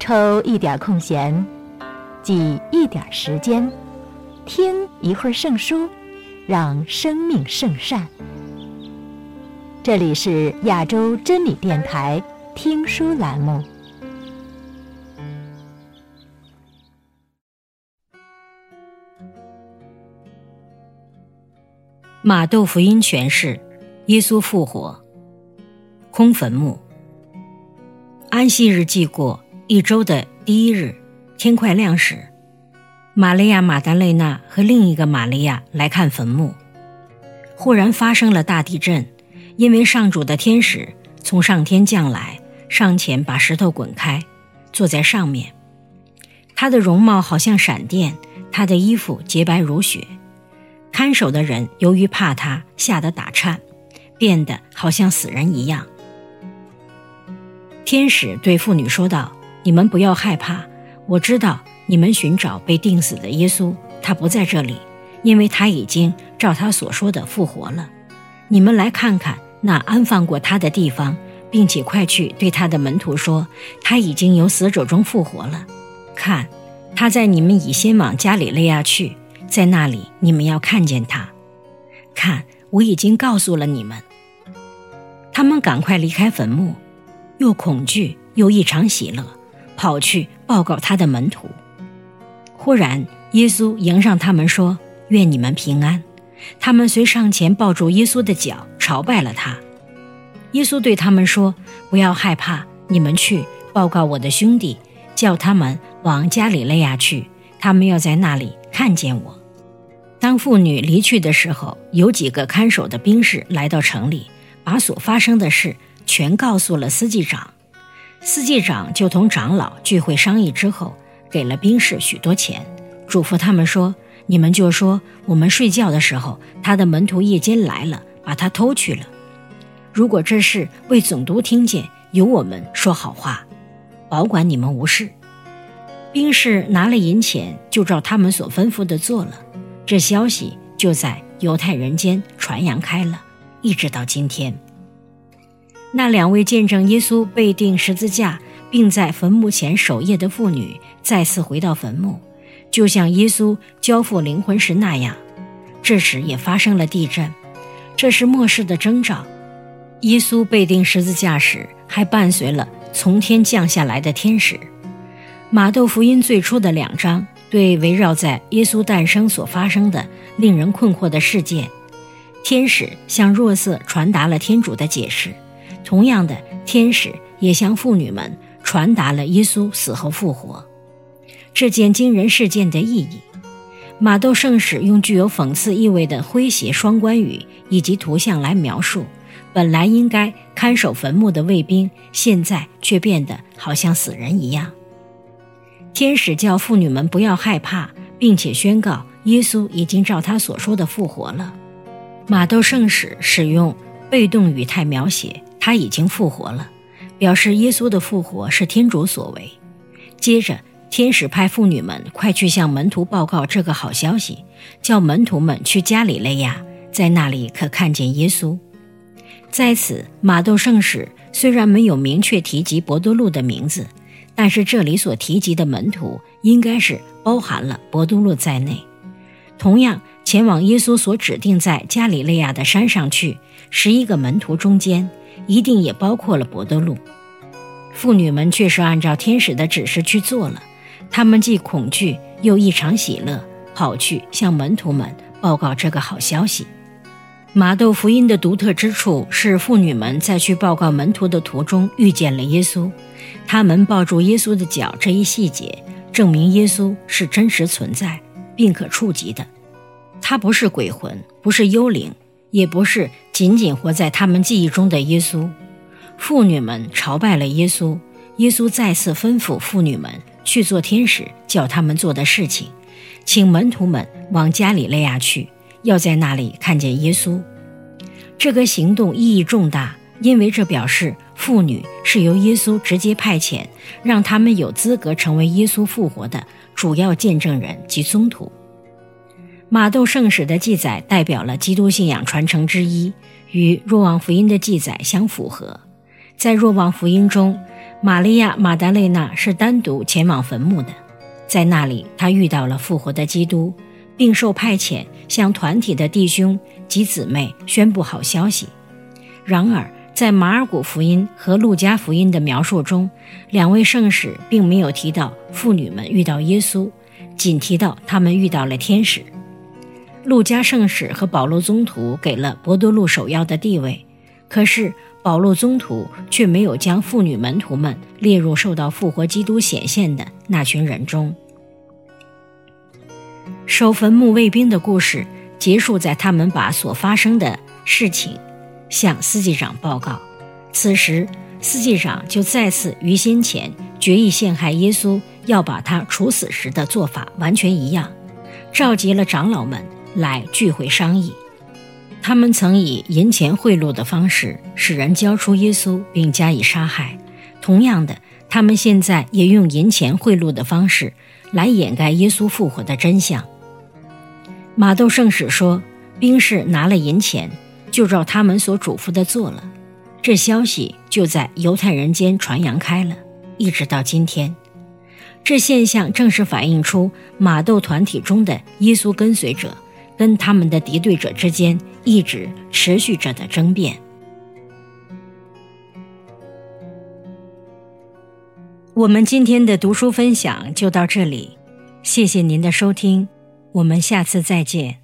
抽一点空闲，挤一点时间，听一会儿圣书，让生命圣善。这里是亚洲真理电台听书栏目。 马窦福音诠释：耶稣复活。空坟墓。安息日既过，1周的第1日，天快亮时，玛利亚·马达肋纳和另一个玛利亚来看坟墓。忽然发生了大地震，因为上主的天使从上天降来，上前把石头滚开，坐在上面。他的容貌好像闪电，他的衣服洁白如雪。看守的人由于怕他，吓得打颤，变得好像死人一样。天使对妇女说道：“你们不要害怕，我知道你们寻找被钉死的耶稣，他不在这里，因为他已经照他所说的复活了。你们来看看那安放过他的地方，并且快去对他的门徒说，他已经由死者中复活了。看，他在你们以先往加里肋亚去，在那里你们要看见他。看，我已经告诉了你们。”他们赶快离开坟墓，又恐惧又异常喜乐，跑去报告他的门徒。忽然耶稣迎上他们说：“愿你们平安。”他们遂上前抱住耶稣的脚，朝拜了他。耶稣对他们说：“不要害怕，你们去报告我的兄弟，叫他们往加里肋亚去，他们要在那里看见我。”当妇女离去的时候，有几个看守的兵士来到城里，把所发生的事全告诉了司祭长。司祭长就同长老聚会商议之后，给了兵士许多钱，嘱咐他们说：“你们就说我们睡觉的时候，他的门徒夜间来了，把他偷去了。如果这事为总督听见，由我们说好话，保管你们无事。”兵士拿了银钱，就照他们所吩咐的做了。这消息就在犹太人间传扬开了，一直到今天。那2位见证耶稣被钉十字架并在坟墓前守夜的妇女再次回到坟墓，就像耶稣交付灵魂时那样。这时也发生了地震，这是末世的征兆。耶稣被钉十字架时还伴随了从天降下来的天使。马窦福音最初的2章对围绕在耶稣诞生所发生的令人困惑的事件，天使向若瑟传达了天主的解释，同样的，天使也向妇女们传达了耶稣死后复活这件惊人事件的意义。马窦圣使用具有讽刺意味的诙谐双关语以及图像来描述，本来应该看守坟墓的卫兵，现在却变得好像死人一样。天使叫妇女们不要害怕，并且宣告耶稣已经照他所说的复活了。马窦圣使使用被动语态描写他已经复活了，表示耶稣的复活是天主所为。接着天使派妇女们快去向门徒报告这个好消息，叫门徒们去加里肋亚，在那里可看见耶稣。在此，马窦圣使虽然没有明确提及伯多禄的名字，但是这里所提及的门徒应该是包含了伯多禄在内。同样，前往耶稣所指定在加里肋亚的山上去11个门徒中间，一定也包括了伯多禄。妇女们确实按照天使的指示去做了，他们既恐惧又异常喜乐，跑去向门徒们报告这个好消息。马窦福音的独特之处是妇女们在去报告门徒的途中遇见了耶稣，他们抱住耶稣的脚这一细节证明耶稣是真实存在并可触及的。他不是鬼魂，不是幽灵，也不是仅仅活在他们记忆中的耶稣。妇女们朝拜了耶稣，耶稣再次吩咐妇女们去做天使叫他们做的事情，请门徒们往加里肋亚去，要在那里看见耶稣。这个行动意义重大，因为这表示妇女是由耶稣直接派遣，让他们有资格成为耶稣复活的主要见证人及宗徒。马窦圣史的记载代表了基督信仰传承之一，与若望福音的记载相符合。 在若望福音中，玛利亚·马达肋纳是单独前往坟墓的，在那里她遇到了复活的基督，并受派遣向团体的弟兄及姊妹宣布好消息。然而在马尔谷福音和路加福音的描述中，两位圣使并没有提到妇女们遇到耶稣，仅提到他们遇到了天使。路加圣使和保禄宗徒给了伯多禄守要的地位，可是保禄宗徒却没有将妇女门徒们列入受到复活基督显现的那群人中。守坟墓卫兵的故事结束在他们把所发生的事情向司祭长报告，此时司祭长就再次与先前决意陷害耶稣要把他处死时的做法完全一样，召集了长老们来聚会商议。他们曾以银钱贿赂的方式使人交出耶稣并加以杀害，同样的，他们现在也用银钱贿赂的方式来掩盖耶稣复活的真相。马窦圣使说，兵士拿了银钱，就照他们所嘱咐的做了。这消息就在犹太人间传扬开了，一直到今天。这现象正是反映出马窦团体中的耶稣跟随者跟他们的敌对者之间一直持续着的争辩。我们今天的读书分享就到这里，谢谢您的收听，我们下次再见。